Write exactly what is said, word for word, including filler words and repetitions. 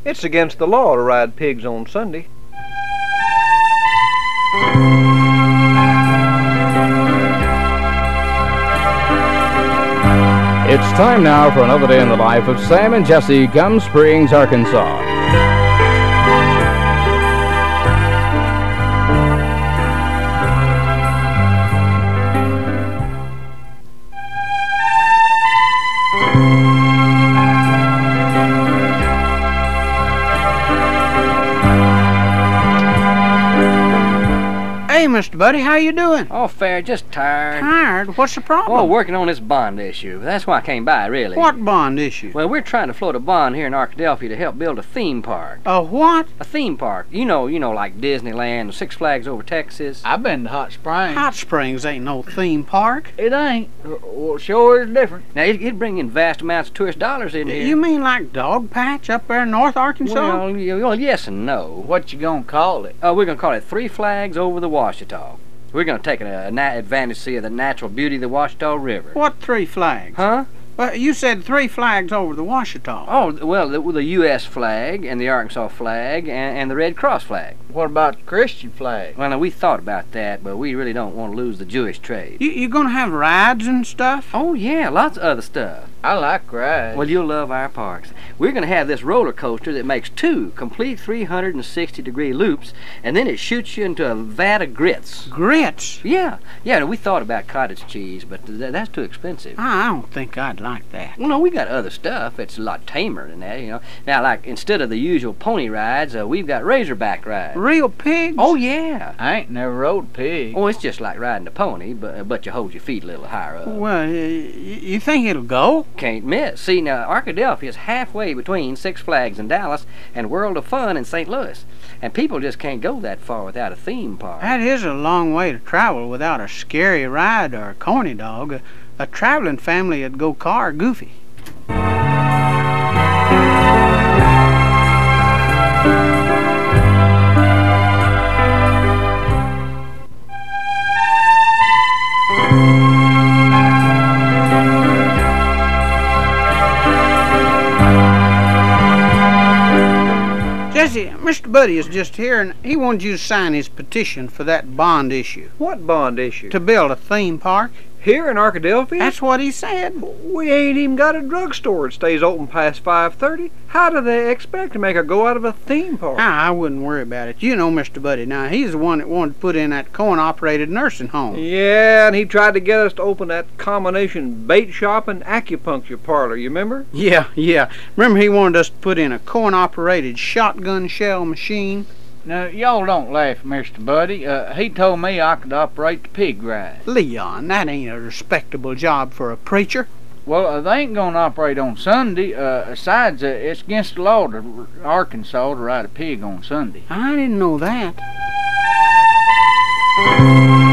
It's against the law to ride pigs on Sunday. It's time now for another day in the life of Sam and Jesse, Gum Springs, Arkansas. Hey, Mister Buddy, how you doing? Oh, fair, just tired. Tired? What's the problem? Oh, working on this bond issue. That's why I came by, really. What bond issue? Well, we're trying to float a bond here in Arkadelphia to help build a theme park. A what? A theme park. You know, you know, like Disneyland, Six Flags over Texas. I've been to Hot Springs. Hot Springs ain't no theme park. It ain't. Well, sure is different. Now, it, it'd bring in vast amounts of tourist dollars in here. You mean like Dog Patch up there in North Arkansas? Well, y- well yes and no. What you gonna call it? Uh, we're going to call it Three Flags over the Washita. We're going to take a, a nat advantage see, of the natural beauty of the Washita River. What three flags? Huh? Well, you said three flags over the Washita. Oh, well, the, the U S flag and the Arkansas flag and, and the Red Cross flag. What about the Christian flag? Well, now, we thought about that, but we really don't want to lose the Jewish trade. You, you gonna have rides and stuff? Oh, yeah, lots of other stuff. I like rides. Well, you'll love our parks. We're going to have this roller coaster that makes two complete three hundred sixty degree loops, and then it shoots you into a vat of grits. Grits? Yeah, yeah, we thought about cottage cheese, but th that's too expensive. I don't think I'd like that. Well, no, we got other stuff. It's a lot tamer than that, you know. Now, like, instead of the usual pony rides, uh, we've got razorback rides. Real pigs? Oh, yeah. I ain't never rode a pig. Oh, it's just like riding a pony, but but you hold your feet a little higher up. Well, y you think it'll go? Can't miss. See, now, Arkadelphia is halfway between Six Flags in Dallas and World of Fun in Saint Louis. And people just can't go that far without a theme park. That is a long way to travel without a scary ride or a corny dog. A, a traveling family would go car goofy. Jesse, Mister Buddy is just here, and he wanted you to sign his petition for that bond issue. What bond issue? To build a theme park. Here in Arkadelphia? That's what he said. We ain't even got a drugstore that stays open past five thirty. How do they expect to make a go out of a theme park? Ah, I wouldn't worry about it. You know Mister Buddy now. He's the one that wanted to put in that coin-operated nursing home. Yeah, and he tried to get us to open that combination bait shop and acupuncture parlor, you remember? Yeah, yeah. Remember he wanted us to put in a coin-operated shotgun shell machine? Now, y'all don't laugh, Mister Buddy. Uh, he told me I could operate the pig ride. Leon, that ain't a respectable job for a preacher. Well, uh, they ain't gonna operate on Sunday. Uh, besides, uh, it's against the law to Arkansas to ride a pig on Sunday. I didn't know that.